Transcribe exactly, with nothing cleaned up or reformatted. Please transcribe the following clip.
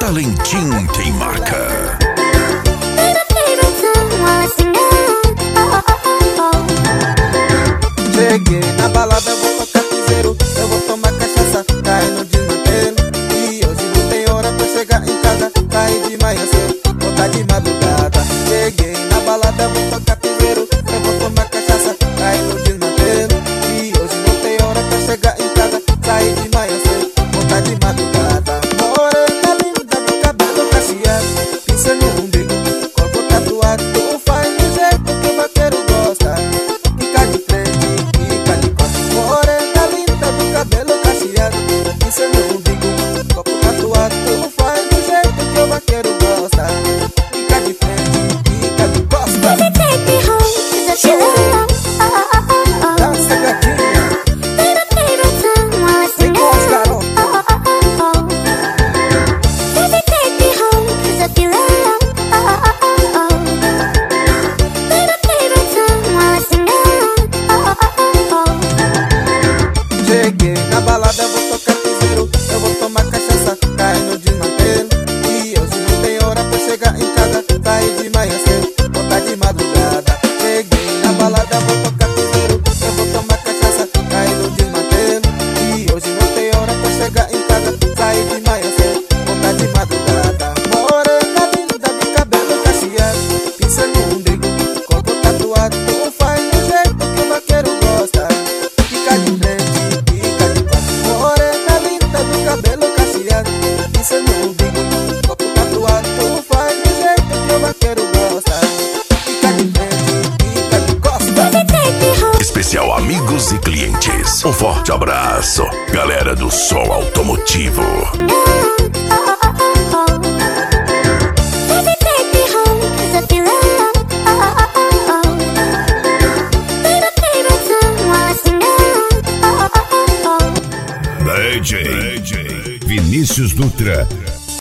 Talentim tem marca. Cheguei na balada, vou tocar piseiro, eu vou tomar cachaça, cair no desmantelo. E hoje não tem hora pra chegar em casa, cair de manhã cedo, voltar de madrugada. Cheguei na balada, vou tocar piseiro, eu vou tomar cachaça, cair no desmantelo. E hoje não tem hora pra chegar em casa, cair de manhã cedo, voltar de madrugada. Morena linda do cabelo cacheado, pincel no umbigo, corpo tatuado. Tu faz do jeito que o vaqueiro gosta, fica de frente, fica de costas. Morena linda do cabelo cacheado, pincel no umbigo, corpo tatuado. Tu faz do jeito que o vaqueiro gosta, fica de frente, fica de costas. Baby, take me home, 'cause I feel alone. Oh, oh, oh, oh. Dança, gatinha, Baby, play the song while I vem sing com os it. garotos. Oh, oh, oh, oh. Baby, take me home, 'cause I feel alone. Oh, oh, oh, oh. Baby, play the song while I sing it. Oh, oh, oh, oh. Cheguei na balada, vou tocar piseiro, eu vou tomar cachaça, cair no desmantelo. E hoje não tem hora pra chegar em casa, sair de manhã cedo, voltar de madrugada. Cheguei na balada, vou tocar piseiro, eu vou tomar cachaça, cair no desmantelo. E hoje não tem hora pra chegar em casa, sair de manhã cedo, voltar de madrugada. Morena linda do cabelo cacheado, pincel no umbigo, corpo tatuado. Tu faz do jeito que o vaqueiro gosta, fica de frente, fica de costas. Morena linda do cabelo cacheado, pincel no umbigo, corpo tatuado. Tu faz do jeito que o vaqueiro gosta, fica de frente, fica de costas. Baby, take me home. Especial amigos e clientes. Um forte abraço, galera do som automotivo. Baby, take me home, 'cause I feel alone. Oh, oh, oh, oh. Baby, play the song while I sing it. Oh, oh, oh, oh. D J Vinícius Dutra.